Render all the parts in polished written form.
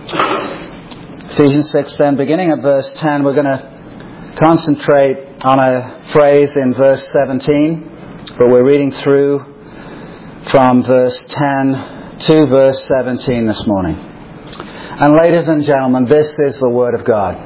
Ephesians 6 then, beginning at verse 10, we're going to concentrate on a phrase in verse 17, but we're reading through from verse 10 to verse 17 this morning. And ladies and gentlemen, this is the Word of God.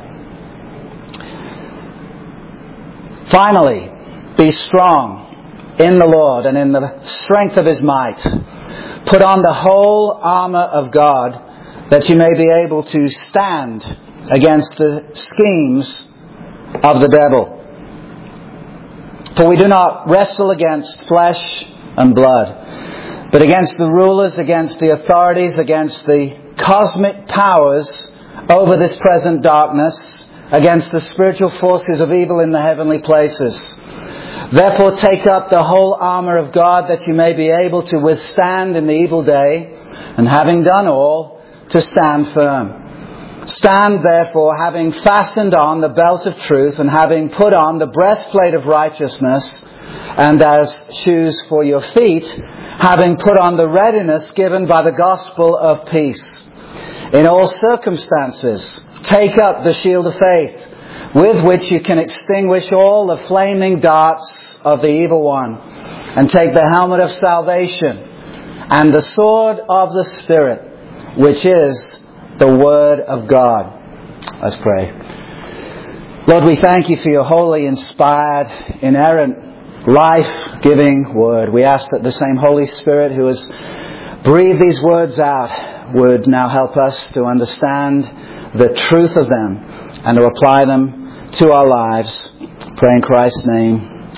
Finally, be strong in the Lord and in the strength of His might. Put on the whole armour of God, that you may be able to stand against the schemes of the devil. For we do not wrestle against flesh and blood, but against the rulers, against the authorities, against the cosmic powers over this present darkness, against the spiritual forces of evil in the heavenly places. Therefore take up the whole armour of God, that you may be able to withstand in the evil day, and having done all, to stand firm. Stand therefore, having fastened on the belt of truth, and having put on the breastplate of righteousness, and as shoes for your feet, having put on the readiness given by the gospel of peace. In all circumstances, take up the shield of faith, with which you can extinguish all the flaming darts of the evil one, and take the helmet of salvation, and the sword of the Spirit, which is the Word of God. Let's pray. Lord, we thank You for Your holy, inspired, inerrant, life-giving Word. We ask that the same Holy Spirit who has breathed these words out would now help us to understand the truth of them and to apply them to our lives. Pray in Christ's name.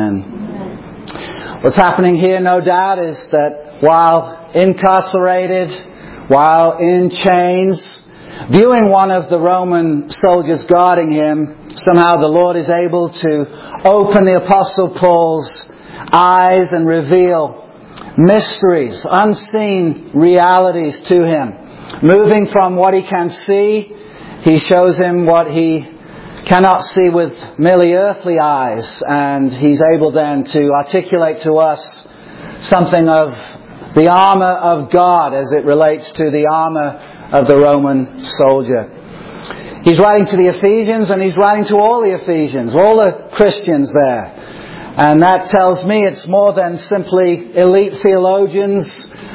Amen. What's happening here, no doubt, is that while incarcerated, while in chains, viewing one of the Roman soldiers guarding him, somehow the Lord is able to open the Apostle Paul's eyes and reveal mysteries, unseen realities to him. Moving from what he can see, He shows him what he cannot see with merely earthly eyes, and He's able then to articulate to us something of the armour of God as it relates to the armour of the Roman soldier. He's writing to the Ephesians, and he's writing to all the Ephesians, all the Christians there. And that tells me it's more than simply elite theologians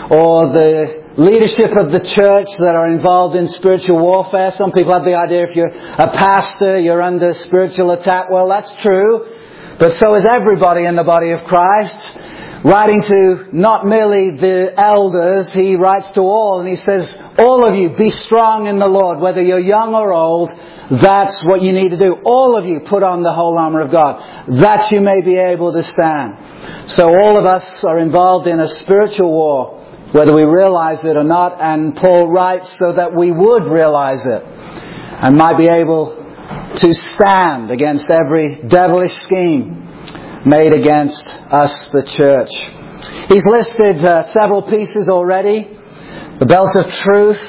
or the leadership of the church that are involved in spiritual warfare. Some people have the idea if you're a pastor, you're under spiritual attack. Well, that's true. But so is everybody in the body of Christ. Writing to not merely the elders, he writes to all, and he says, all of you, be strong in the Lord, whether you're young or old. That's what you need to do. All of you put on the whole armour of God, that you may be able to stand. So all of us are involved in a spiritual war, whether we realize it or not, and Paul writes so that we would realize it and might be able to stand against every devilish scheme made against us, the church. He's listed several pieces already. The belt of truth,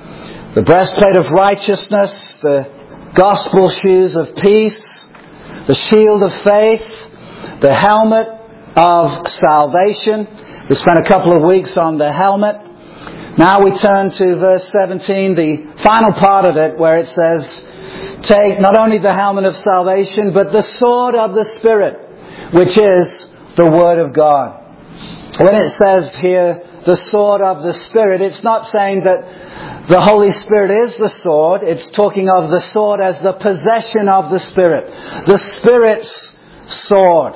the breastplate of righteousness, the gospel shoes of peace, the shield of faith, the helmet of salvation. We spent a couple of weeks on the helmet. Now we turn to verse 17, the final part of it, where it says, take not only the helmet of salvation, but the sword of the Spirit, which is the Word of God. When it says here, the sword of the Spirit, it's not saying that the Holy Spirit is the sword. It's talking of the sword as the possession of the Spirit. The Spirit's sword.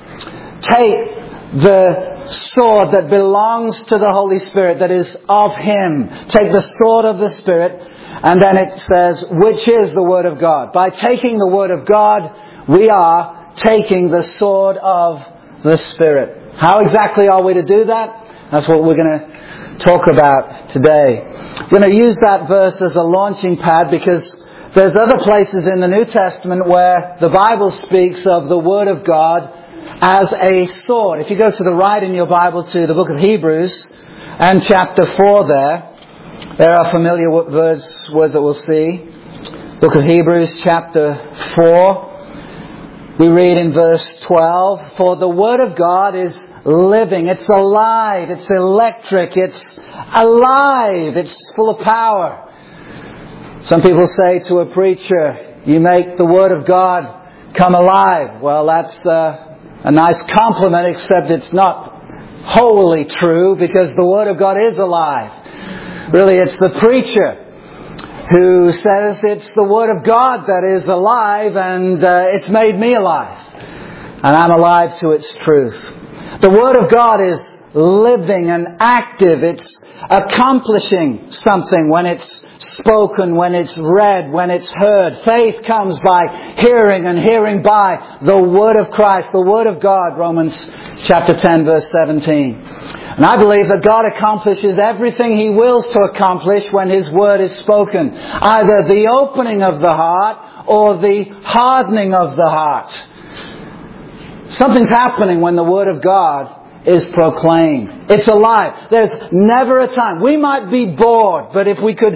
Take the sword that belongs to the Holy Spirit, that is of Him. Take the sword of the Spirit, and then it says, which is the Word of God. By taking the Word of God, we are taking the sword of the Spirit. How exactly are we to do that? That's what we're going to talk about today. We're going to use that verse as a launching pad because there's other places in the New Testament where the Bible speaks of the Word of God as a sword. If you go to the right in your Bible to the book of Hebrews and chapter 4 there are familiar words that we'll see. Book of Hebrews chapter 4. We read in verse 12, for the Word of God is living, it's alive, it's electric, it's alive, it's full of power. Some people say to a preacher, you make the Word of God come alive. Well, that's a nice compliment, except it's not wholly true, because the Word of God is alive. Really, it's the preacher who says it's the Word of God that is alive, and it's made me alive. And I'm alive to its truth. The Word of God is living and active. It's accomplishing something when it's spoken, when it's read, when it's heard. Faith comes by hearing, and hearing by the Word of Christ, the Word of God, Romans chapter 10, verse 17. And I believe that God accomplishes everything He wills to accomplish when His Word is spoken. Either the opening of the heart or the hardening of the heart. Something's happening when the Word of God is proclaimed. It's alive. There's never a time. We might be bored, but if we could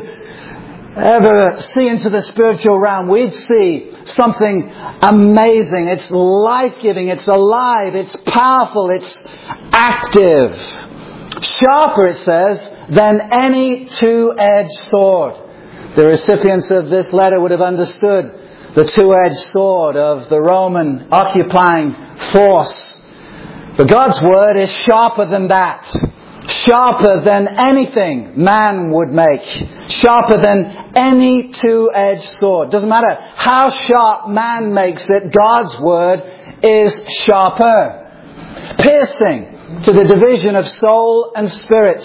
ever see into the spiritual realm, we'd see something amazing. It's life-giving. It's alive. It's powerful. It's active. Sharper, it says, than any two-edged sword. The recipients of this letter would have understood the two-edged sword of the Roman occupying force. But God's Word is sharper than that. Sharper than anything man would make. Sharper than any two-edged sword. Doesn't matter how sharp man makes it, God's Word is sharper. Piercing to the division of soul and spirit,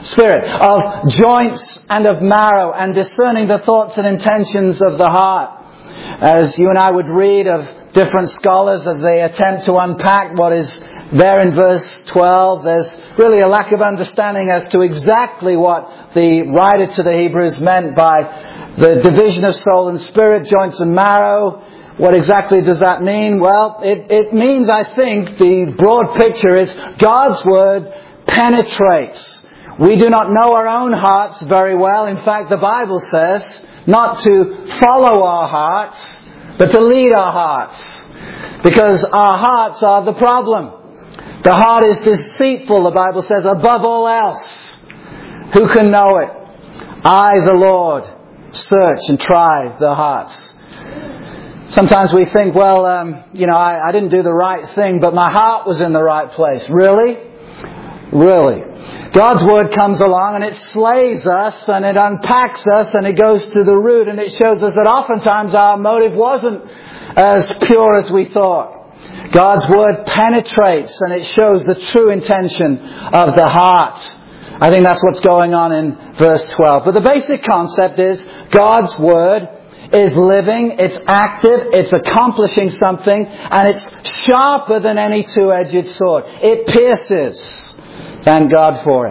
of joints and of marrow, and discerning the thoughts and intentions of the heart. As you and I would read of different scholars as they attempt to unpack what is there in verse 12, there's really a lack of understanding as to exactly what the writer to the Hebrews meant by the division of soul and spirit, joints and marrow. What exactly does that mean? Well, it means, I think, the broad picture is God's Word penetrates. We do not know our own hearts very well. In fact, the Bible says not to follow our hearts, but to lead our hearts. Because our hearts are the problem. The heart is deceitful, the Bible says, above all else. Who can know it? I, the Lord, search and try the hearts. Sometimes we think, well, I didn't do the right thing, but my heart was in the right place. Really? Really? God's Word comes along and it slays us and it unpacks us and it goes to the root, and it shows us that oftentimes our motive wasn't as pure as we thought. God's Word penetrates and it shows the true intention of the heart. I think that's what's going on in verse 12. But the basic concept is God's Word is living, it's active, it's accomplishing something, and it's sharper than any two-edged sword. It pierces. Thank God for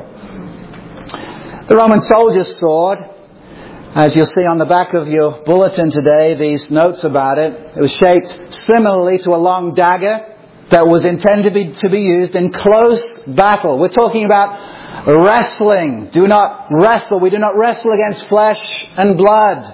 it. The Roman soldier's sword, as you'll see on the back of your bulletin today, these notes about it, it was shaped similarly to a long dagger that was intended to be used in close battle. We're talking about wrestling. Do not wrestle. We do not wrestle against flesh and blood,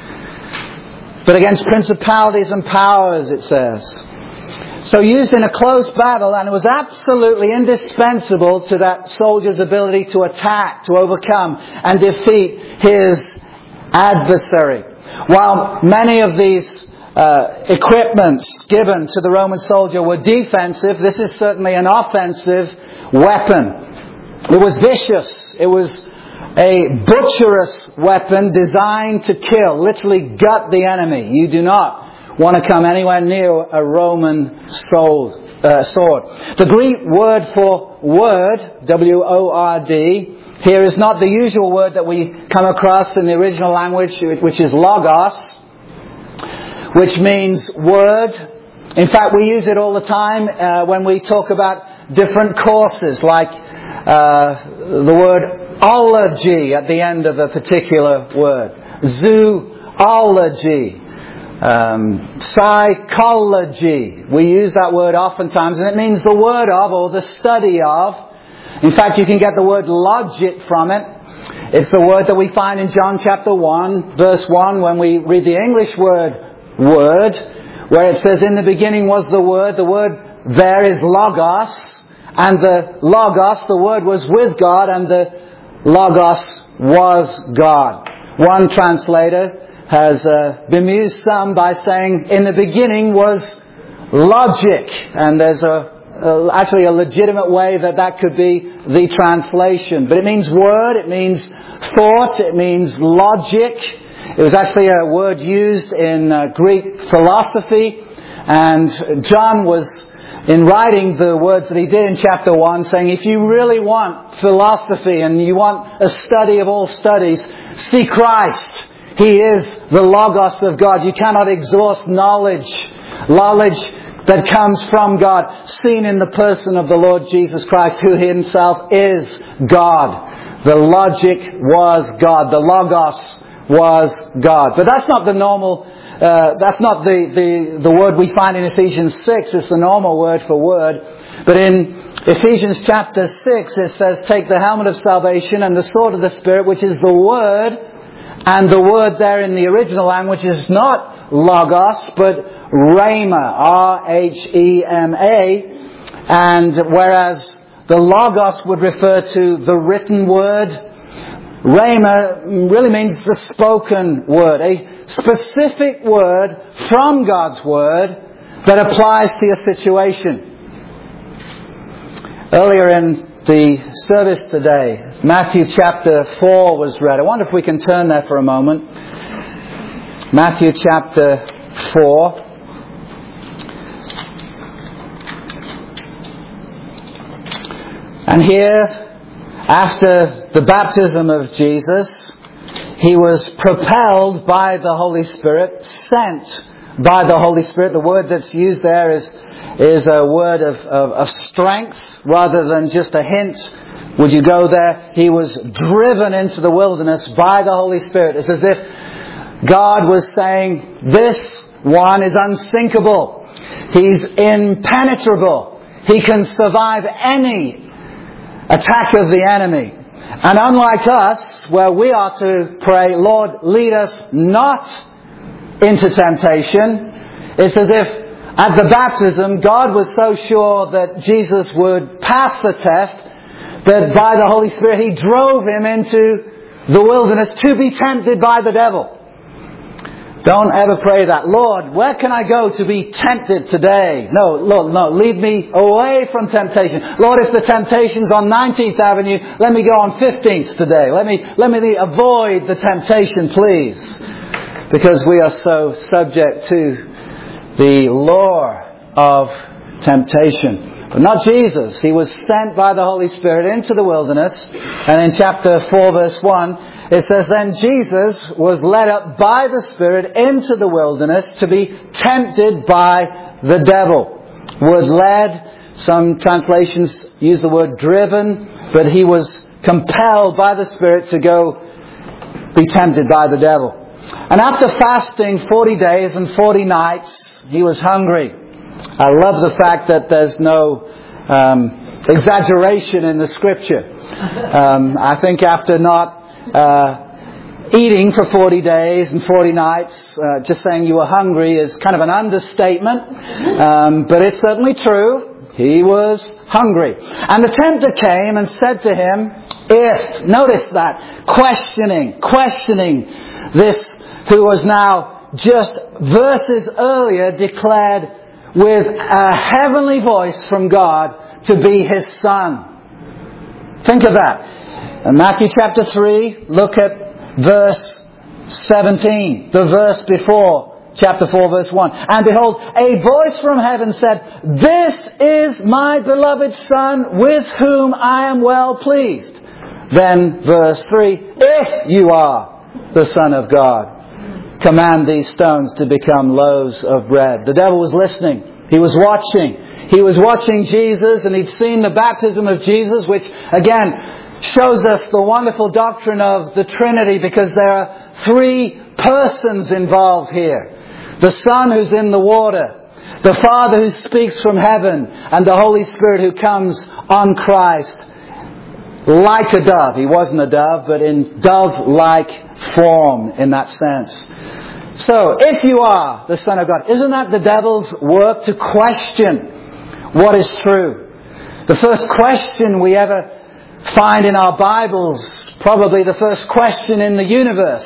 but against principalities and powers, it says. So used in a close battle, and it was absolutely indispensable to that soldier's ability to attack, to overcome and defeat his adversary. While many of these equipments given to the Roman soldier were defensive, this is certainly an offensive weapon. It was vicious. It was a butcherous weapon designed to kill, literally gut the enemy. You do not want to come anywhere near a Roman sword. The Greek word for word, W-O-R-D, here is not the usual word that we come across in the original language, which is logos, which means word. In fact, we use it all the time when we talk about different courses, like the word ology at the end of a particular word. Zoology. Psychology. We use that word oftentimes, and it means the word of or the study of. In fact, you can get the word logic from it. It's the word that we find in John chapter 1, verse 1, when we read the English word, where it says, in the beginning was the Word. The word there is logos, and the logos, the Word, was with God, and the logos was God. One translator has bemused some by saying, in the beginning was logic. And there's actually a legitimate way that could be the translation. But it means word, it means thought, it means logic. It was actually a word used in Greek philosophy. And John was, in writing the words that he did in chapter 1, saying, if you really want philosophy and you want a study of all studies, see Christ. He is the Logos of God. You cannot exhaust knowledge that comes from God, seen in the person of the Lord Jesus Christ, who Himself is God. The logic was God. The Logos was God. But that's not the normal, that's not the word we find in Ephesians 6. It's the normal word for word. But in Ephesians chapter 6, it says, take the helmet of salvation and the sword of the Spirit, which is the Word. And the word there in the original language is not logos, but rhema, R-H-E-M-A. And whereas the logos would refer to the written word, rhema really means the spoken word, a specific word from God's word that applies to your situation. Earlier in the service today, Matthew chapter 4 was read. I wonder if we can turn there for a moment. Matthew chapter 4. And here, after the baptism of Jesus, He was propelled by the Holy Spirit, sent by the Holy Spirit. The word that's used there is a word of strength rather than just a hint. Would you go there? He was driven into the wilderness by the Holy Spirit. It's as if God was saying, this one is unsinkable. He's impenetrable. He can survive any attack of the enemy. And unlike us, where we are to pray, Lord, lead us not into temptation, it's as if at the baptism, God was so sure that Jesus would pass the test that by the Holy Spirit He drove Him into the wilderness to be tempted by the devil. Don't ever pray that, Lord, where can I go to be tempted today? No, Lord, no, lead me away from temptation. Lord, if the temptation's on 19th Avenue, let me go on 15th today. Let me avoid the temptation, please. Because we are so subject to the lure of temptation. But not Jesus. He was sent by the Holy Spirit into the wilderness. And in chapter 4 verse 1, it says, then Jesus was led up by the Spirit into the wilderness to be tempted by the devil. Word led, some translations use the word driven, but He was compelled by the Spirit to go be tempted by the devil. And after fasting 40 days and 40 nights, He was hungry. I love the fact that there's no exaggeration in the Scripture. I think after not eating for 40 days and 40 nights, just saying you were hungry is kind of an understatement. But it's certainly true. He was hungry. And the tempter came and said to Him, if, notice that, questioning this who was now just verses earlier declared with a heavenly voice from God to be His Son. Think of that. In Matthew chapter 3, look at verse 17, the verse before chapter 4 verse 1. And behold, a voice from heaven said, this is my beloved Son with whom I am well pleased. Then verse 3, if you are the Son of God, command these stones to become loaves of bread. The devil was listening. He was watching. He was watching Jesus, and he'd seen the baptism of Jesus, which again shows us the wonderful doctrine of the Trinity, because there are three persons involved here. The Son who's in the water, the Father who speaks from heaven, and the Holy Spirit who comes on Christ like a dove. He wasn't a dove, but in dove-like form in that sense. So, if you are the Son of God, isn't that the devil's work, to question what is true? The first question we ever find in our Bibles, probably the first question in the universe,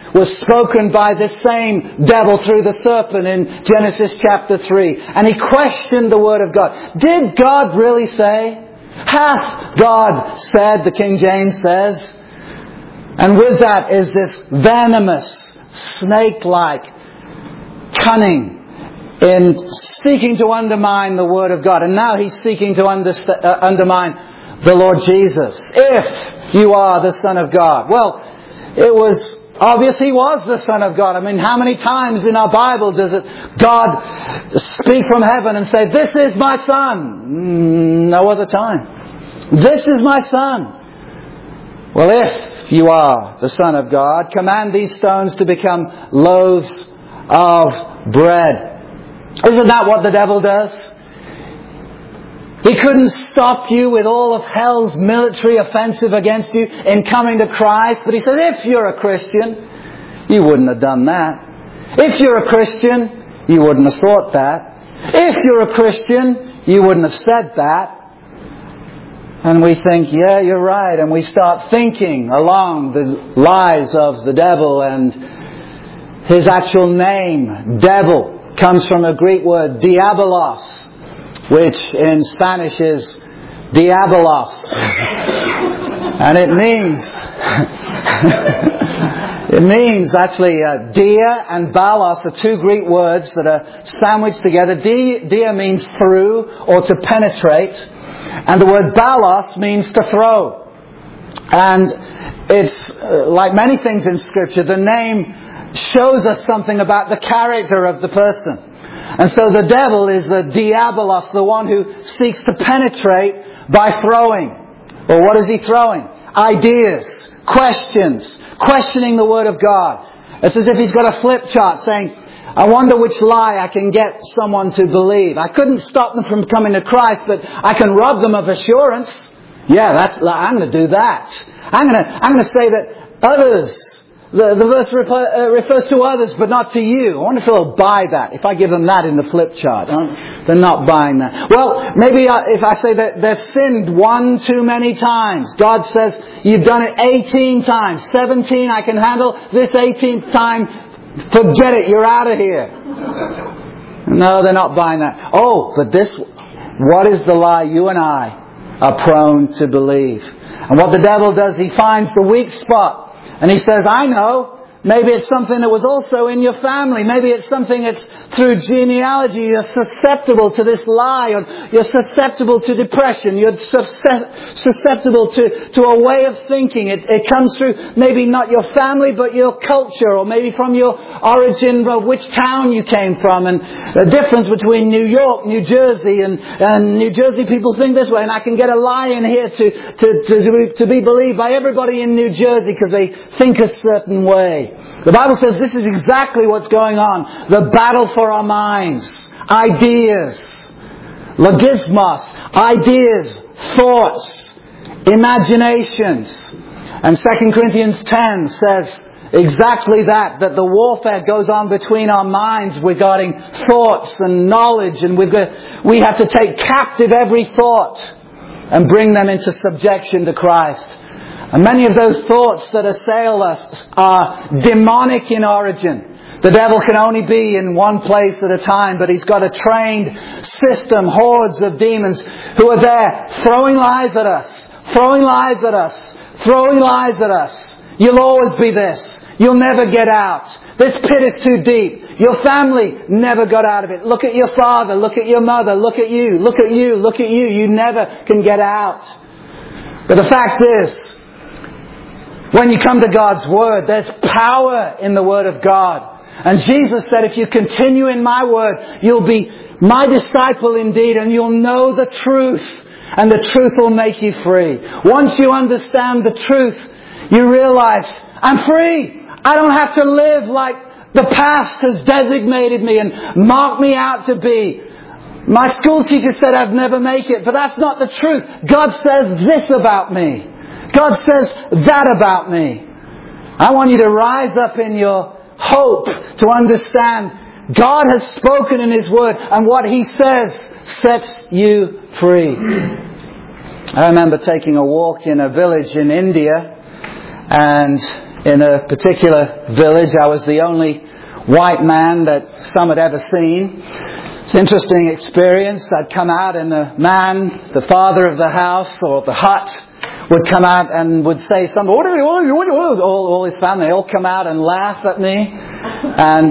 was spoken by this same devil through the serpent in Genesis chapter 3. And he questioned the Word of God. Did God really say? Hath God said, the King James says. And with that is this venomous, snake-like cunning in seeking to undermine the Word of God. And now he's seeking to undermine the Lord Jesus. If you are the Son of God. Well, it was obvious He was the Son of God. I mean, how many times in our Bible does God speak from heaven and say, "This is my Son"? No other time. "This is my Son." Well, if you are the Son of God, command these stones to become loaves of bread. Isn't that what the devil does? He couldn't stop you with all of hell's military offensive against you in coming to Christ. But he said, if you're a Christian, you wouldn't have done that. If you're a Christian, you wouldn't have thought that. If you're a Christian, you wouldn't have said that. And we think, yeah, you're right. And we start thinking along the lies of the devil. And his actual name, devil, comes from a Greek word, diabolos, which in Spanish is diabolos. And it means actually dia and balos are two Greek words that are sandwiched together. Dia means through or to penetrate. And the word balos means to throw. And it's like many things in Scripture, the name shows us something about the character of the person. And so the devil is the diabolos, the one who seeks to penetrate by throwing. Well, what is he throwing? Ideas, questions, questioning the Word of God. It's as if he's got a flip chart saying, I wonder which lie I can get someone to believe. I couldn't stop them from coming to Christ, but I can rob them of assurance. Yeah, I'm going to do that. I'm going to say that others, the verse refers to others, but not to you. I wonder if they'll buy that. If I give them that in the flip chart, they're not buying that. Well, maybe if I say that they've sinned one too many times. God says, you've done it 18 times. 17 I can handle. This 18th time, forget it, you're out of here. No, they're not buying that. Oh, but what is the lie you and I are prone to believe? And what the devil does, he finds the weak spot. And he says, I know. Maybe it's something that was also in your family. Maybe it's something that's through genealogy. You're susceptible to this lie. Or you're susceptible to depression. You're susceptible to a way of thinking. It comes through maybe not your family, but your culture. Or maybe from your origin of which town you came from. And the difference between New York, New Jersey, and New Jersey people think this way. And I can get a lie in here to be believed by everybody in New Jersey because they think a certain way. The Bible says this is exactly what's going on. The battle for our minds. Ideas. Logismos. Ideas. Thoughts. Imaginations. And 2 Corinthians 10 says exactly that the warfare goes on between our minds regarding thoughts and knowledge. And we have to take captive every thought and bring them into subjection to Christ. And many of those thoughts that assail us are demonic in origin. The devil can only be in one place at a time, but he's got a trained system, hordes of demons who are there throwing lies at us, throwing lies at us, throwing lies at us. You'll always be this. You'll never get out. This pit is too deep. Your family never got out of it. Look at your father, look at your mother, look at you, look at you, look at you. You never can get out. But the fact is, when you come to God's Word, there's power in the Word of God. And Jesus said, if you continue in my Word, you'll be my disciple indeed, and you'll know the truth. And the truth will make you free. Once you understand the truth, you realize, I'm free. I don't have to live like the past has designated me and marked me out to be. My school teacher said I'd never make it, but that's not the truth. God says this about me. God says that about me. I want you to rise up in your hope to understand God has spoken in His Word, and what He says sets you free. I remember taking a walk in a village in India, and in a particular village. I was the only white man that some had ever seen. It's an interesting experience. I'd come out and the father of the house or the hut, would come out and would say something. All his family, they all come out and laugh at me. And,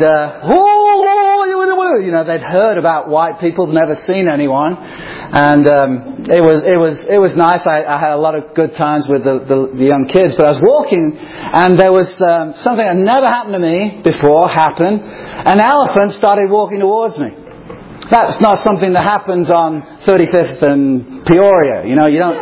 they'd heard about white people, never seen anyone. And, it was nice. I had a lot of good times with the young kids. But I was walking and there was, something that never happened to me before happen. An elephant started walking towards me. That's not something that happens on 35th and Peoria. You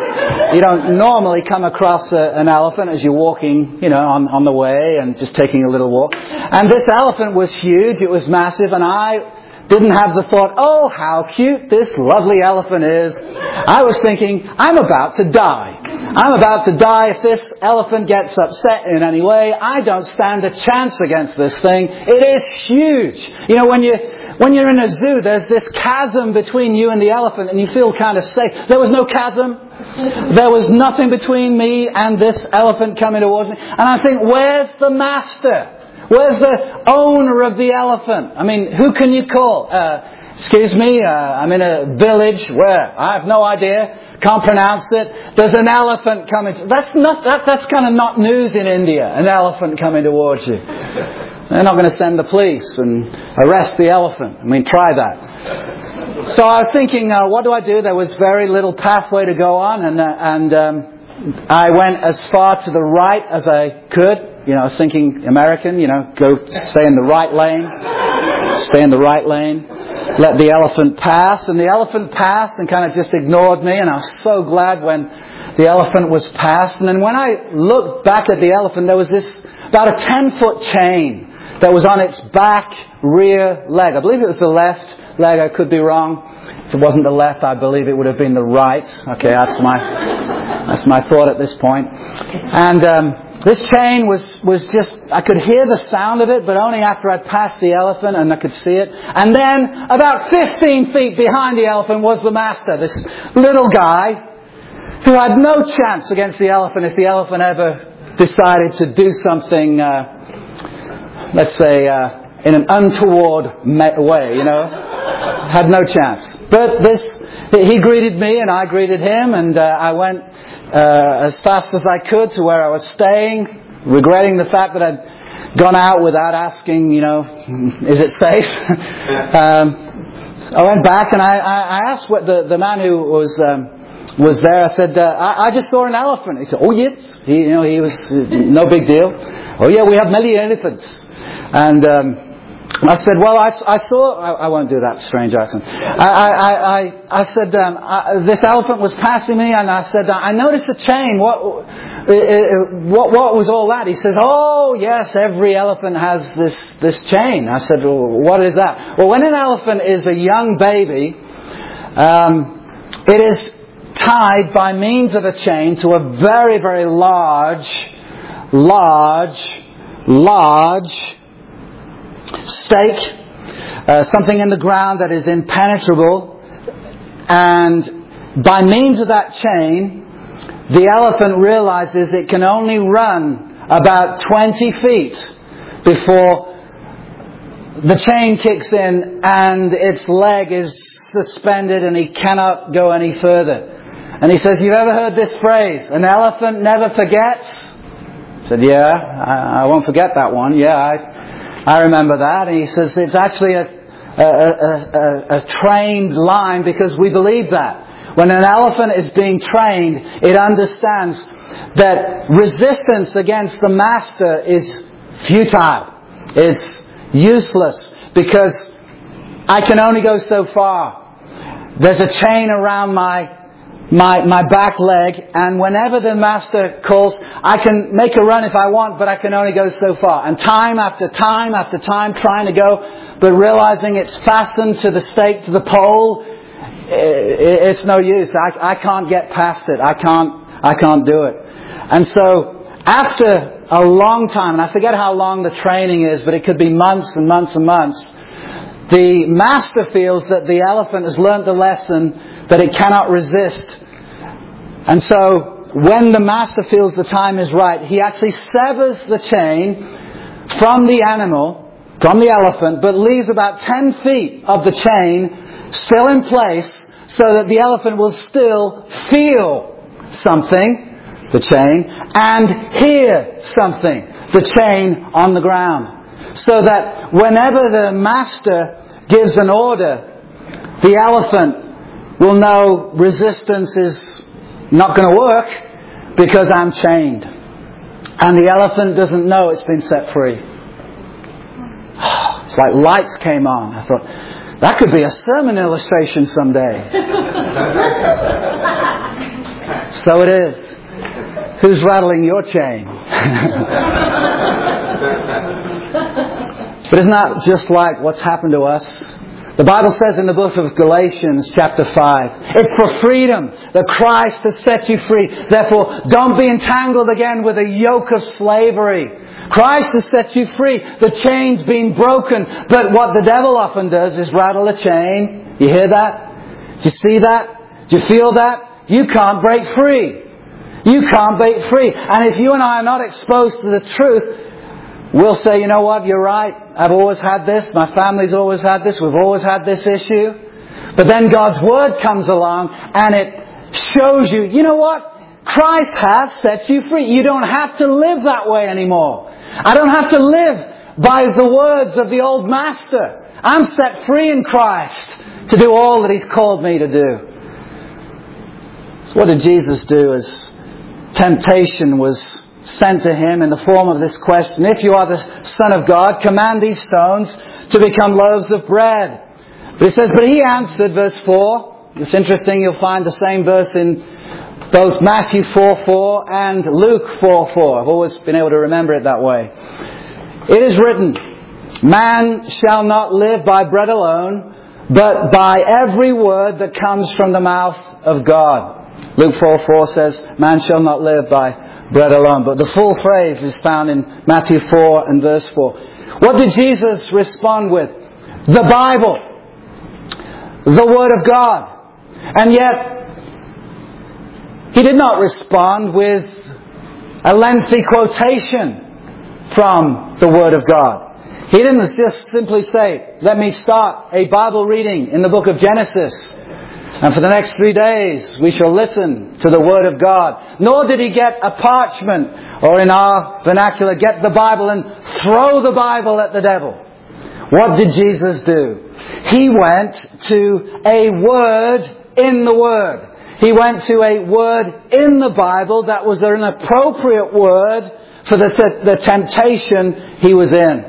don't normally come across an elephant as you're walking, on the way and just taking a little walk. And this elephant was huge. It was massive. And I didn't have the thought, oh, how cute this lovely elephant is. I was thinking, I'm about to die. I'm about to die if this elephant gets upset in any way. I don't stand a chance against this thing. It is huge. When you're in a zoo, there's this chasm between you and the elephant and you feel kind of safe. There was no chasm. There was nothing between me and this elephant coming towards me. And I think, where's the master? Where's the owner of the elephant? I mean, who can you call? Excuse me, I'm in a village where I have no idea. Can't pronounce it. There's an elephant coming. That's kind of not news in India. An elephant coming towards you. They're not going to send the police and arrest the elephant. I mean, try that. So I was thinking, what do I do? There was very little pathway to go on, and I went as far to the right as I could. I was thinking American, stay in the right lane. Stay in the right lane. Let the elephant pass. And the elephant passed and kind of just ignored me. And I was so glad when the elephant was passed. And then when I looked back at the elephant, there was this about a 10-foot chain that was on its back rear leg. I believe it was the left leg. I could be wrong. If it wasn't the left, I believe it would have been the right. Okay, that's my thought at this point. And this chain was just, I could hear the sound of it, but only after I'd passed the elephant and I could see it. And then about 15 feet behind the elephant was the master, this little guy who had no chance against the elephant if the elephant ever decided to do something, let's say, in an untoward way, had no chance. But he greeted me and I greeted him, and I went as fast as I could to where I was staying, regretting the fact that I'd gone out without asking, is it safe? So I went back and I asked what the man who was there. I said, I just saw an elephant. He said, oh yes. He was no big deal. Oh yeah, we have many elephants. And I said, well, I saw. I won't do that strange accent. I said, this elephant was passing me, and I said, I noticed a chain. What was all that? He said, oh yes, every elephant has this chain. I said, well, what is that? Well, when an elephant is a young baby, it is tied by means of a chain to a very, very large stake, something in the ground that is impenetrable, and by means of that chain, the elephant realizes it can only run about 20 feet before the chain kicks in and its leg is suspended and he cannot go any further. And he says, you've ever heard this phrase, an elephant never forgets? I said, yeah, I won't forget that one. Yeah, I remember that. And he says, it's actually a trained line because we believe that. When an elephant is being trained, it understands that resistance against the master is futile. It's useless because I can only go so far. There's a chain around my back leg, and whenever the master calls, I can make a run if I want, but I can only go so far. And time after time after time trying to go, but realizing it's fastened to the stake, to the pole, it's no use. I can't get past it. I can't do it. And so after a long time, and I forget how long the training is, but it could be months and months and months, the master feels that the elephant has learnt the lesson that it cannot resist. And so when the master feels the time is right, he actually severs the chain from the animal, from the elephant, but leaves about 10 feet of the chain still in place so that the elephant will still feel something, the chain, and hear something, the chain on the ground. So that whenever the master gives an order, the elephant will know resistance is not going to work because I'm chained. And the elephant doesn't know it's been set free. It's like lights came on. I thought, that could be a sermon illustration someday. So it is. Who's rattling your chain? But isn't that just like what's happened to us? The Bible says in the book of Galatians chapter 5, it's for freedom that Christ has set you free. Therefore, don't be entangled again with a yoke of slavery. Christ has set you free. The chain's been broken. But what the devil often does is rattle a chain. You hear that? Do you see that? Do you feel that? You can't break free. You can't break free. And if you and I are not exposed to the truth, we'll say, you know what, you're right. I've always had this. My family's always had this. We've always had this issue. But then God's Word comes along and it shows you, you know what? Christ has set you free. You don't have to live that way anymore. I don't have to live by the words of the old master. I'm set free in Christ to do all that He's called me to do. So what did Jesus do as temptation was sent to Him in the form of this question? If you are the Son of God, command these stones to become loaves of bread. But He says, but He answered, verse 4. It's interesting, you'll find the same verse in both Matthew 4:4 and Luke 4:4. I've always been able to remember it that way. It is written, man shall not live by bread alone, but by every word that comes from the mouth of God. Luke 4:4 says, man shall not live by bread alone. But the full phrase is found in Matthew 4 and verse 4. What did Jesus respond with? The Bible. The Word of God. And yet, He did not respond with a lengthy quotation from the Word of God. He didn't just simply say, let me start a Bible reading in the book of Genesis, and for the next 3 days we shall listen to the Word of God. Nor did He get a parchment, or in our vernacular, get the Bible and throw the Bible at the devil. What did Jesus do? He went to a word in the Word. He went to a word in the Bible that was an appropriate word for the temptation he was in.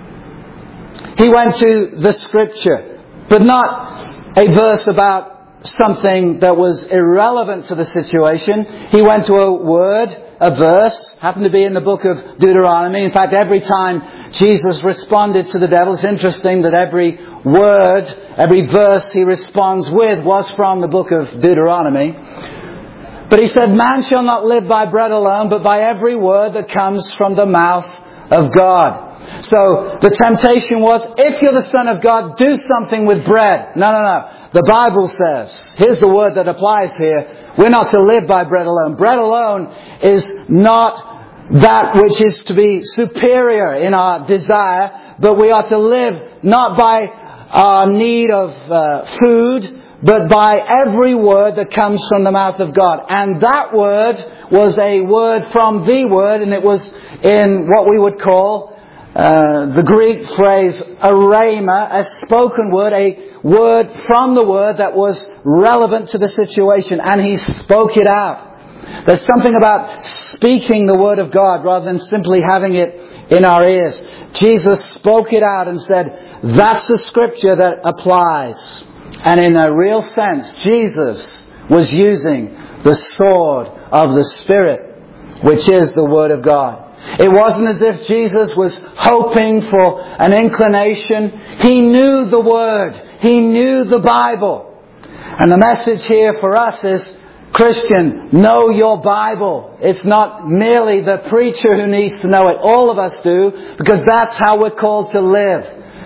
He went to the Scripture, but not a verse about something that was irrelevant to the situation. He went to a word, a verse, happened to be in the book of Deuteronomy. In fact, every time Jesus responded to the devil, it's interesting that every word, every verse He responds with was from the book of Deuteronomy. But He said, man shall not live by bread alone, but by every word that comes from the mouth of God. So the temptation was, if you're the Son of God, do something with bread. No. The Bible says, here's the word that applies here, we're not to live by bread alone. Bread alone is not that which is to be superior in our desire, but we are to live not by our need of food, but by every word that comes from the mouth of God. And that word was a word from the Word, and it was in what we would call the Greek phrase a rhema, a spoken word, a word from the Word that was relevant to the situation, and He spoke it out. There's something about speaking the Word of God rather than simply having it in our ears. Jesus spoke it out and said, that's the Scripture that applies. And in a real sense, Jesus was using the sword of the Spirit, which is the Word of God. It wasn't as if Jesus was hoping for an inclination. He knew the Word. He knew the Bible. And the message here for us is, Christian, know your Bible. It's not merely the preacher who needs to know it. All of us do, because that's how we're called to live.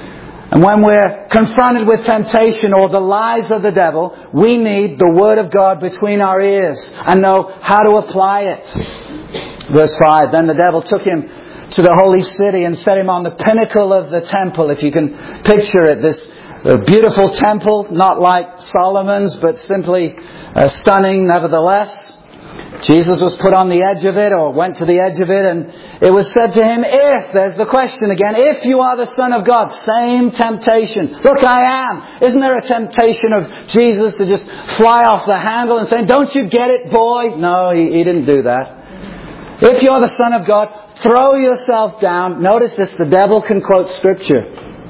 And when we're confronted with temptation or the lies of the devil, we need the Word of God between our ears and know how to apply it. Verse 5, then the devil took him to the holy city and set him on the pinnacle of the temple. If you can picture it, this beautiful temple, not like Solomon's, but simply stunning nevertheless. Jesus was put on the edge of it, or went to the edge of it, and it was said to him, if, there's the question again, if you are the Son of God, same temptation. Look, I am. Isn't there a temptation of Jesus to just fly off the handle and say, don't you get it, boy? No, he didn't do that. If you're the Son of God, throw yourself down. Notice this, the devil can quote Scripture.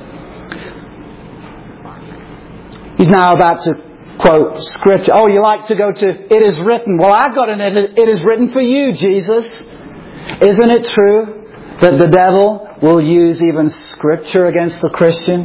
He's now about to quote Scripture. Oh, you like to go to, it is written. Well, I've got it is written for you, Jesus. Isn't it true that the devil will use even Scripture against the Christian?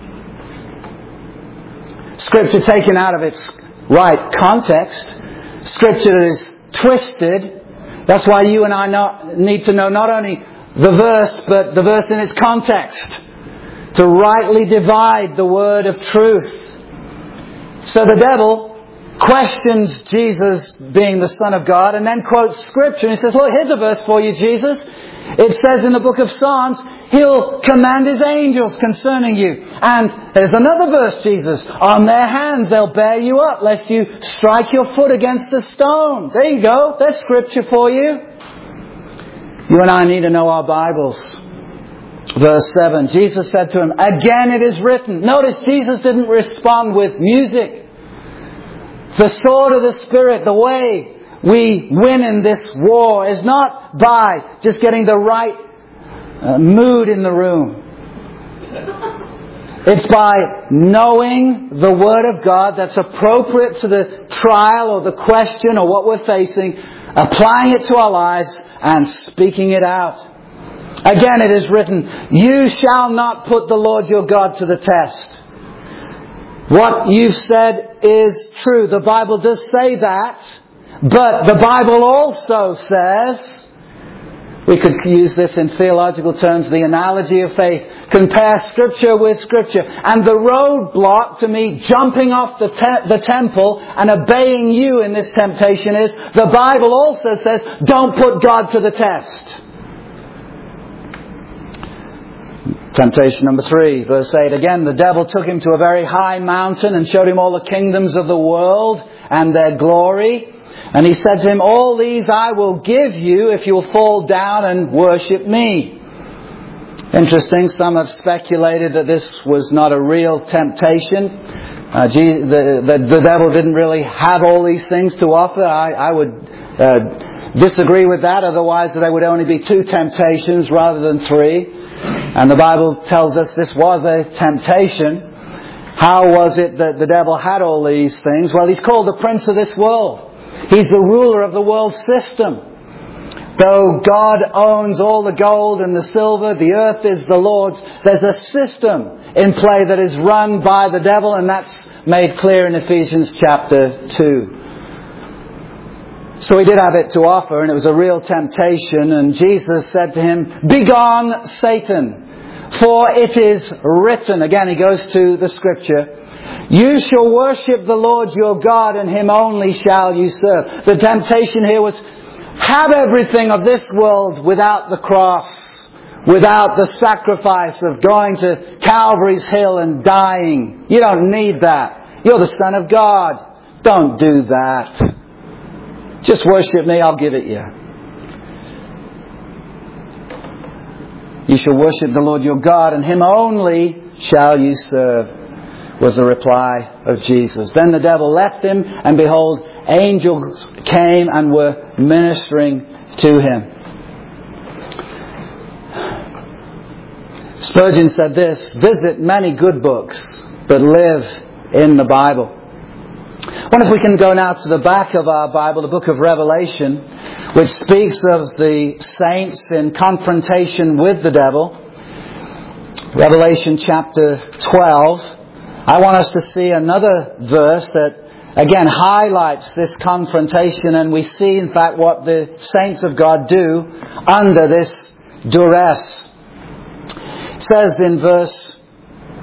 Scripture taken out of its right context. Scripture that is twisted. That's why you and I need to know not only the verse, but the verse in its context, to rightly divide the word of truth. So the devil questions Jesus being the Son of God and then quotes Scripture. And he says, look, here's a verse for you, Jesus. It says in the book of Psalms, He'll command His angels concerning you. And there's another verse, Jesus. On their hands they'll bear you up, lest you strike your foot against a stone. There you go. There's Scripture for you. You and I need to know our Bibles. Verse 7, Jesus said to him, again it is written. Notice Jesus didn't respond with music. The sword of the Spirit, the way we win in this war is not by just getting the right mood in the room. It's by knowing the Word of God that's appropriate to the trial or the question or what we're facing, applying it to our lives and speaking it out. Again, it is written, you shall not put the Lord your God to the test. What you've said is true. The Bible does say that. But the Bible also says, we could use this in theological terms, the analogy of faith. Compare Scripture with Scripture. And the roadblock to me jumping off the temple and obeying you in this temptation is, the Bible also says, don't put God to the test. Temptation number 3, verse 8. Again, the devil took him to a very high mountain and showed him all the kingdoms of the world and their glory. And he said to him, all these I will give you if you will fall down and worship me. Interesting, some have speculated that this was not a real temptation. The devil didn't really have all these things to offer. I would disagree with that. Otherwise, there would only be 2 temptations rather than 3. And the Bible tells us this was a temptation. How was it that the devil had all these things? Well, he's called the prince of this world. He's the ruler of the world system. Though God owns all the gold and the silver, the earth is the Lord's, there's a system in play that is run by the devil, and that's made clear in Ephesians chapter 2. So he did have it to offer, and it was a real temptation. And Jesus said to him, begone, Satan, for it is written. Again, he goes to the Scripture. You shall worship the Lord your God, and Him only shall you serve. The temptation here was, have everything of this world without the cross, without the sacrifice of going to Calvary's Hill and dying. You don't need that. You're the Son of God. Don't do that. Just worship me, I'll give it you. You shall worship the Lord your God, and Him only shall you serve, was the reply of Jesus. Then the devil left him, and behold, angels came and were ministering to him. Spurgeon said this, visit many good books, but live in the Bible. I wonder if we can go now to the back of our Bible, the book of Revelation, which speaks of the saints in confrontation with the devil. Revelation chapter 12. I want us to see another verse that again highlights this confrontation, and we see in fact what the saints of God do under this duress. It says in verse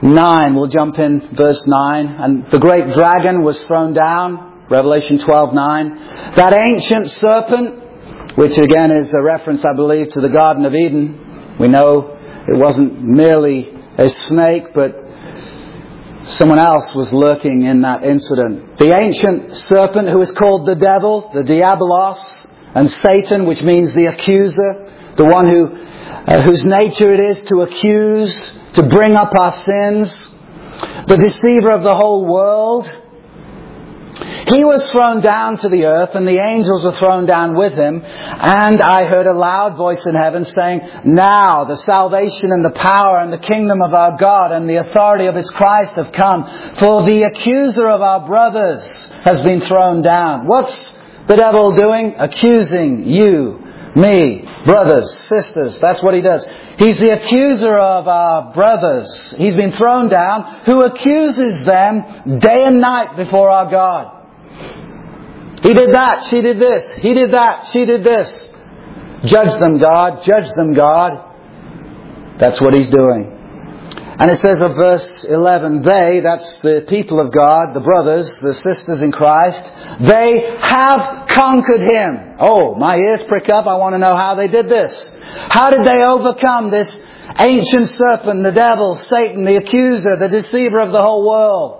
9, we'll jump in verse 9. And the great dragon was thrown down, Revelation 12:9. That ancient serpent, which again is a reference, I believe, to the Garden of Eden. We know it wasn't merely a snake, but someone else was lurking in that incident. The ancient serpent, who is called the devil, the diabolos, and Satan, which means the accuser, the one whose nature it is to accuse, to bring up our sins, the deceiver of the whole world. He was thrown down to the earth, and the angels were thrown down with him. And I heard a loud voice in heaven saying, "Now the salvation and the power and the kingdom of our God and the authority of His Christ have come. For the accuser of our brothers has been thrown down." What's the devil doing? Accusing you, me, brothers, sisters. That's what he does. He's the accuser of our brothers. He's been thrown down, who accuses them day and night before our God. He did that, she did this. He did that, she did this. Judge them, God. Judge them, God. That's what he's doing. And it says of verse 11, they, that's the people of God, the brothers, the sisters in Christ, they have conquered him. Oh, my ears prick up. I want to know how they did this. How did they overcome this ancient serpent, the devil, Satan, the accuser, the deceiver of the whole world?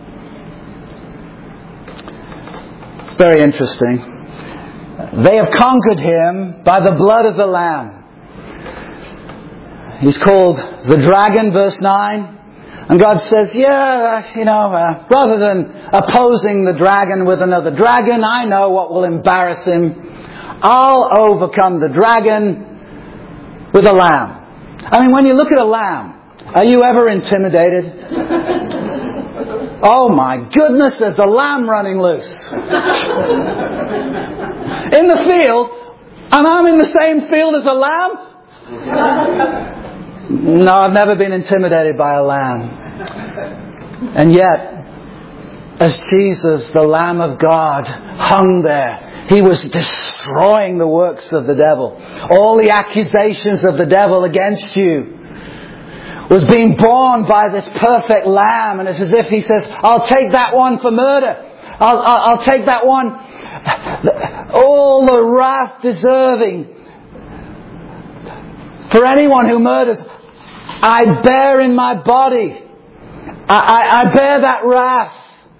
It's very interesting. They have conquered him by the blood of the Lamb. He's called the dragon, verse 9. And God says, rather than opposing the dragon with another dragon, I know what will embarrass him. I'll overcome the dragon with a lamb. I mean, when you look at a lamb, are you ever intimidated? Oh my goodness, there's a lamb running loose. In the field, and I'm in the same field as a lamb? No, I've never been intimidated by a lamb. And yet, as Jesus, the Lamb of God, hung there, He was destroying the works of the devil. All the accusations of the devil against you was being borne by this perfect Lamb. And it's as if He says, I'll take that one for murder. I'll take that one, all the wrath deserving. For anyone who murders, I bear in my body. I bear that wrath.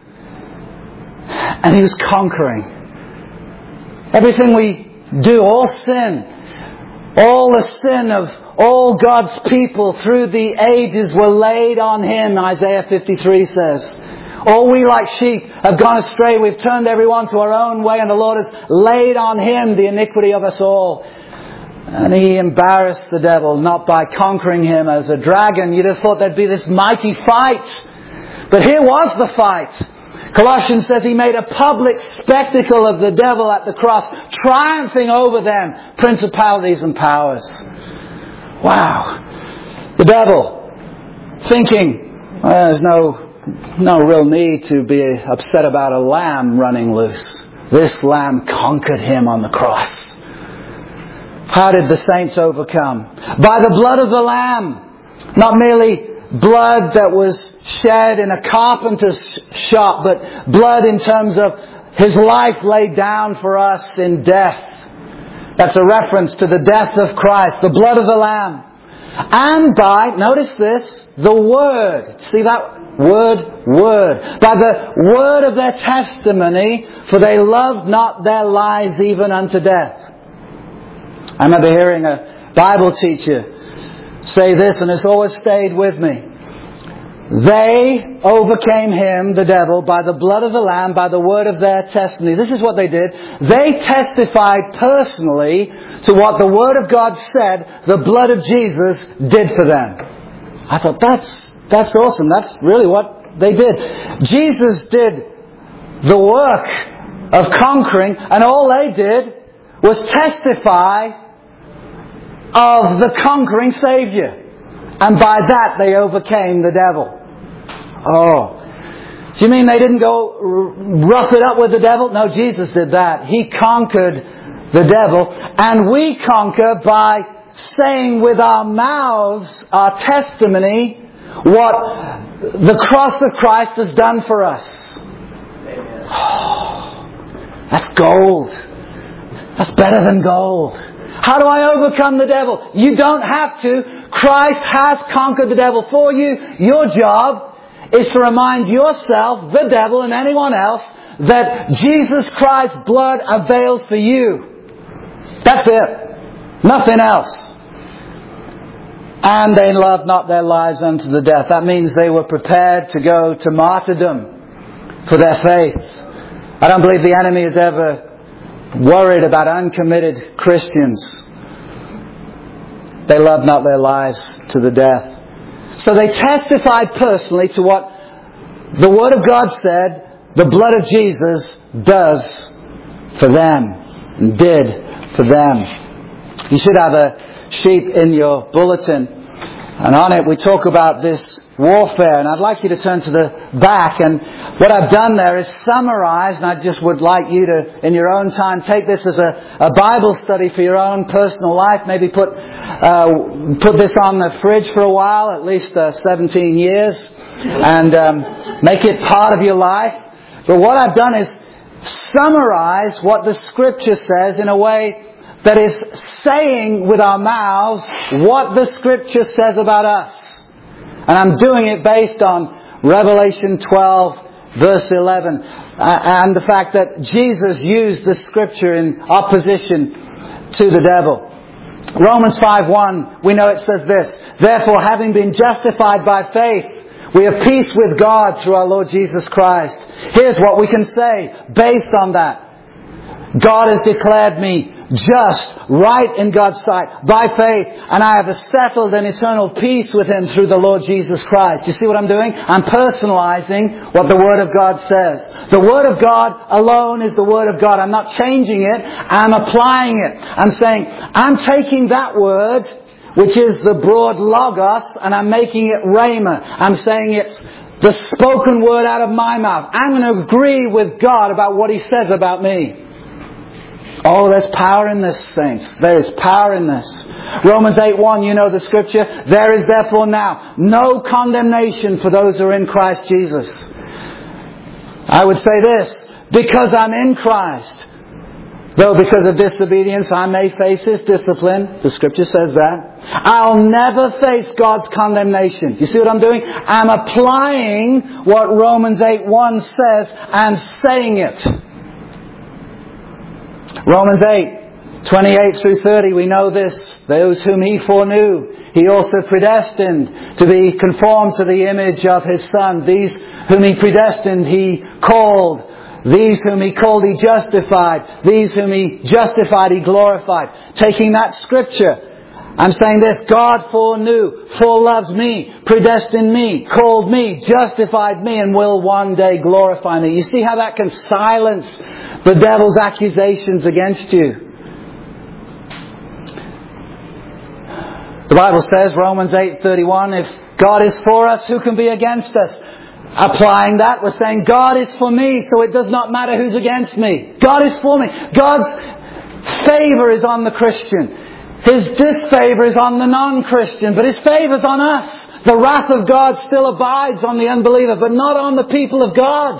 And He was conquering. Everything we do, all sin, all the sin of all God's people through the ages were laid on Him, Isaiah 53 says. All we like sheep have gone astray. We've turned everyone to our own way, and the Lord has laid on Him the iniquity of us all. And He embarrassed the devil, not by conquering him as a dragon. You'd have thought there'd be this mighty fight. But here was the fight. Colossians says He made a public spectacle of the devil at the cross, triumphing over them, principalities and powers. Wow. The devil, thinking, well, there's no real need to be upset about a lamb running loose. This lamb conquered him on the cross. How did the saints overcome? By the blood of the Lamb. Not merely blood that was shed in a carpenter's shop, but blood in terms of His life laid down for us in death. That's a reference to the death of Christ, the blood of the Lamb. And by, notice this, the Word. See that word? Word. By the word of their testimony, for they loved not their lives even unto death. I remember hearing a Bible teacher say this, and it's always stayed with me. They overcame him, the devil, by the blood of the Lamb, by the word of their testimony. This is what they did. They testified personally to what the Word of God said the blood of Jesus did for them. I thought, that's awesome. That's really what they did. Jesus did the work of conquering, and all they did was testify of the conquering Savior. And by that they overcame the devil. Oh. Do you mean they didn't go rough it up with the devil? No, Jesus did that. He conquered the devil. And we conquer by saying with our mouths our testimony what the cross of Christ has done for us. That's gold. That's better than gold. How do I overcome the devil? You don't have to. Christ has conquered the devil for you. Your job is to remind yourself, the devil and anyone else, that Jesus Christ's blood avails for you. That's it. Nothing else. And they loved not their lives unto the death. That means they were prepared to go to martyrdom for their faith. I don't believe the enemy has ever worried about uncommitted Christians. They loved not their lives to the death. So they testified personally to what the Word of God said the blood of Jesus does for them and did for them. You should have a sheet in your bulletin, and on it we talk about this warfare, and I'd like you to turn to the back, and what I've done there is summarize, and I just would like you to, in your own time, take this as a Bible study for your own personal life. Maybe put this on the fridge for a while, at least 17 years, and make it part of your life. But what I've done is summarize what the Scripture says in a way that is saying with our mouths what the Scripture says about us. And I'm doing it based on Revelation 12, verse 11, and the fact that Jesus used the Scripture in opposition to the devil. Romans 5:1, we know it says this: therefore, having been justified by faith, we have peace with God through our Lord Jesus Christ. Here's what we can say based on that. God has declared me just, right in God's sight, by faith, and I have a settled and eternal peace with Him through the Lord Jesus Christ. You see what I'm doing? I'm personalizing what the Word of God says. The Word of God alone is the Word of God. I'm not changing it. I'm applying it. I'm saying, I'm taking that Word, which is the broad logos, and I'm making it rhema. I'm saying it's the spoken word out of my mouth. I'm going to agree with God about what He says about me. Oh, there's power in this, saints. There is power in this. Romans 8:1, you know the Scripture. There is therefore now no condemnation for those who are in Christ Jesus. I would say this: because I'm in Christ, though because of disobedience I may face His discipline, the Scripture says that, I'll never face God's condemnation. You see what I'm doing? I'm applying what Romans 8:1 says and saying it. Romans 8:28 through 30, we know this. Those whom He foreknew, He also predestined to be conformed to the image of His Son. These whom He predestined, He called. These whom He called, He justified. These whom He justified, He glorified. Taking that Scripture, I'm saying this: God foreknew, foreloves me, predestined me, called me, justified me, and will one day glorify me. You see how that can silence the devil's accusations against you? The Bible says, Romans 8:31, if God is for us, who can be against us? Applying that, we're saying God is for me, so it does not matter who's against me. God is for me. God's favor is on the Christian. His disfavor is on the non-Christian, but His favor is on us. The wrath of God still abides on the unbeliever, but not on the people of God.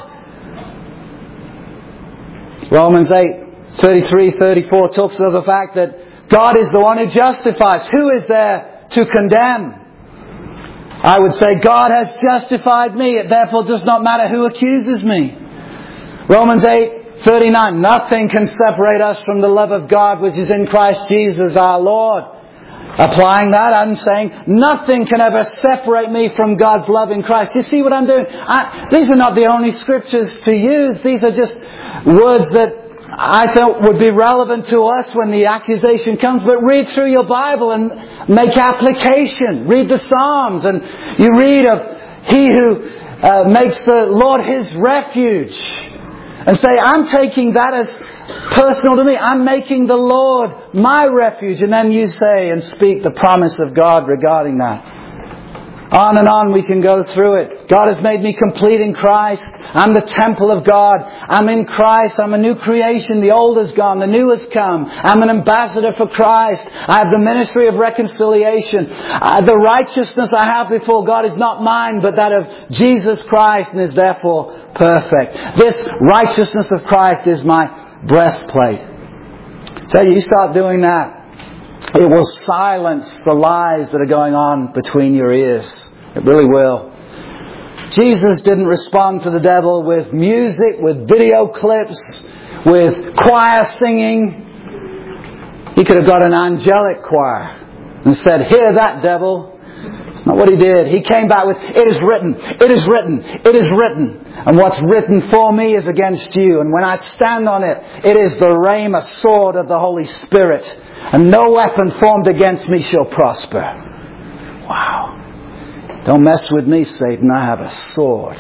Romans 8:33-34 talks of the fact that God is the one who justifies. Who is there to condemn? I would say God has justified me. It therefore does not matter who accuses me. Romans 8:39, nothing can separate us from the love of God which is in Christ Jesus our Lord. Applying that, I'm saying nothing can ever separate me from God's love in Christ. You see what I'm doing? These are not the only scriptures to use. These are just words that I thought would be relevant to us when the accusation comes. But read through your Bible and make application. Read the Psalms, and you read of He who makes the Lord His refuge. And say, I'm taking that as personal to me. I'm making the Lord my refuge. And then you say and speak the promise of God regarding that. On and on we can go through it. God has made me complete in Christ. I'm the temple of God. I'm in Christ. I'm a new creation. The old is gone. The new has come. I'm an ambassador for Christ. I have the ministry of reconciliation. The righteousness I have before God is not mine, but that of Jesus Christ, and is therefore perfect. This righteousness of Christ is my breastplate. So you start doing that, it will silence the lies that are going on between your ears. It really will. Jesus didn't respond to the devil with music, with video clips, with choir singing. He could have got an angelic choir and said, "Hear that, devil." It's not what he did. He came back with, "It is written, it is written, it is written. And what's written for me is against you. And when I stand on it, it is the rhema sword of the Holy Spirit. And no weapon formed against me shall prosper." Wow. Don't mess with me, Satan. I have a sword.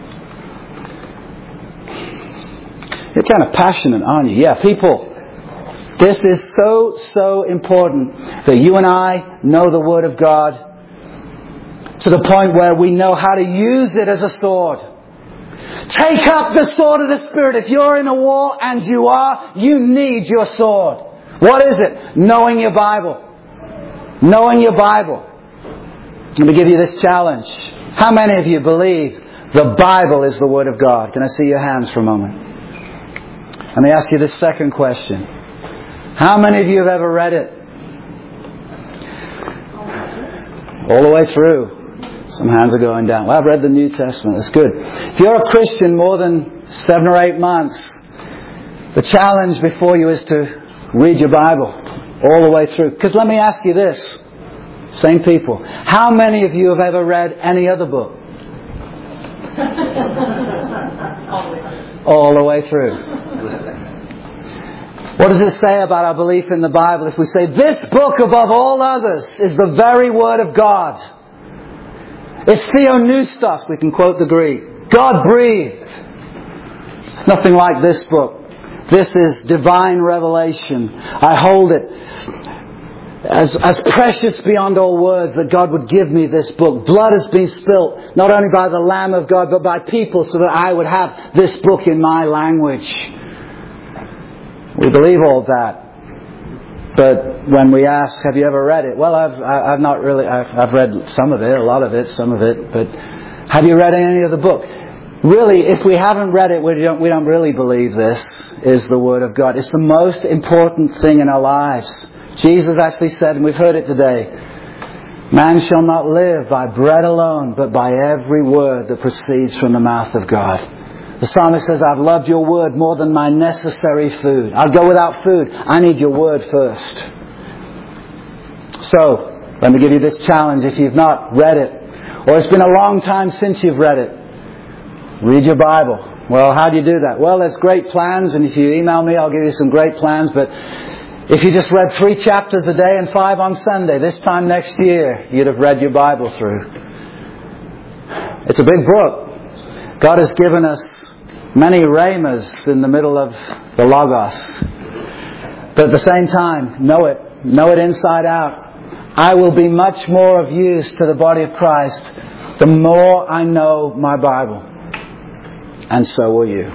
You're kind of passionate, aren't you? Yeah, people. This is so important that you and I know the Word of God to the point where we know how to use it as a sword. Take up the sword of the Spirit. If you're in a war, and you are, you need your sword. What is it? Knowing your Bible. Knowing your Bible. Let me give you this challenge. How many of you believe the Bible is the Word of God? Can I see your hands for a moment? Let me ask you this second question. How many of you have ever read it? All the way through. Some hands are going down. Well, I've read the New Testament. That's good. If you're a Christian more than 7 or 8 months, the challenge before you is to read your Bible all the way through. Because let me ask you this. Same people. How many of you have ever read any other book? All the way through. What does it say about our belief in the Bible if we say this book above all others is the very Word of God? It's theopneustos, we can quote the Greek. God breathed. It's nothing like this book. This is divine revelation. I hold it as precious beyond all words that God would give me this book. Blood has been spilt, not only by the Lamb of God, but by people, so that I would have this book in my language. We believe all that. But when we ask, have you ever read it? Well, I've not really. I've read some of it, a lot of it, some of it. But have you read any of the book? Really, if we haven't read it, we don't really believe this is the Word of God. It's the most important thing in our lives. Jesus actually said, and we've heard it today, man shall not live by bread alone, but by every word that proceeds from the mouth of God. The psalmist says, I've loved your word more than my necessary food. I'll go without food. I need your word first. So, let me give you this challenge. If you've not read it, or it's been a long time since you've read it, read your Bible. Well, how do you do that? Well, there's great plans, and if you email me, I'll give you some great plans. But if you just read 3 chapters a day and 5 on Sunday, this time next year, you'd have read your Bible through. It's a big book. God has given us many rhemas in the middle of the Logos. But at the same time, know it inside out. I will be much more of use to the body of Christ the more I know my Bible. And so will you.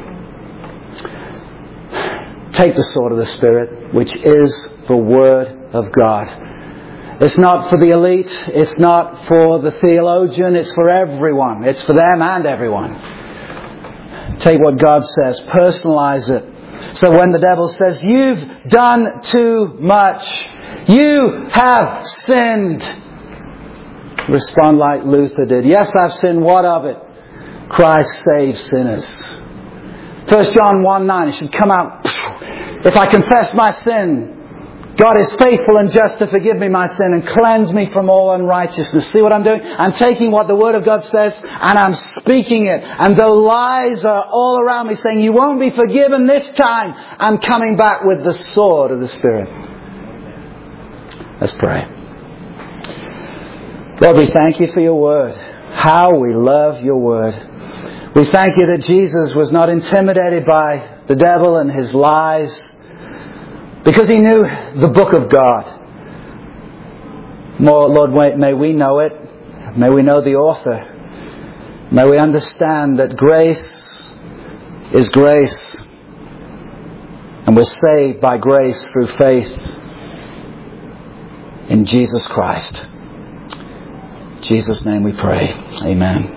Take the sword of the Spirit, which is the Word of God. It's not for the elite. It's not for the theologian. It's for everyone. It's for them and everyone. Take what God says. Personalize it. So when the devil says, you've done too much, you have sinned, respond like Luther did. Yes, I've sinned. What of it? Christ saves sinners. 1 John 1:9, it should come out. If I confess my sin, God is faithful and just to forgive me my sin and cleanse me from all unrighteousness. See what I'm doing? I'm taking what the Word of God says and I'm speaking it. And though lies are all around me saying, you won't be forgiven this time, I'm coming back with the sword of the Spirit. Let's pray. Lord, we thank you for your Word. How we love your Word. We thank you that Jesus was not intimidated by the devil and his lies, because he knew the book of God. More, Lord, may we know it. May we know the author. May we understand that grace is grace, and we're saved by grace through faith in Jesus Christ. In Jesus' name we pray. Amen.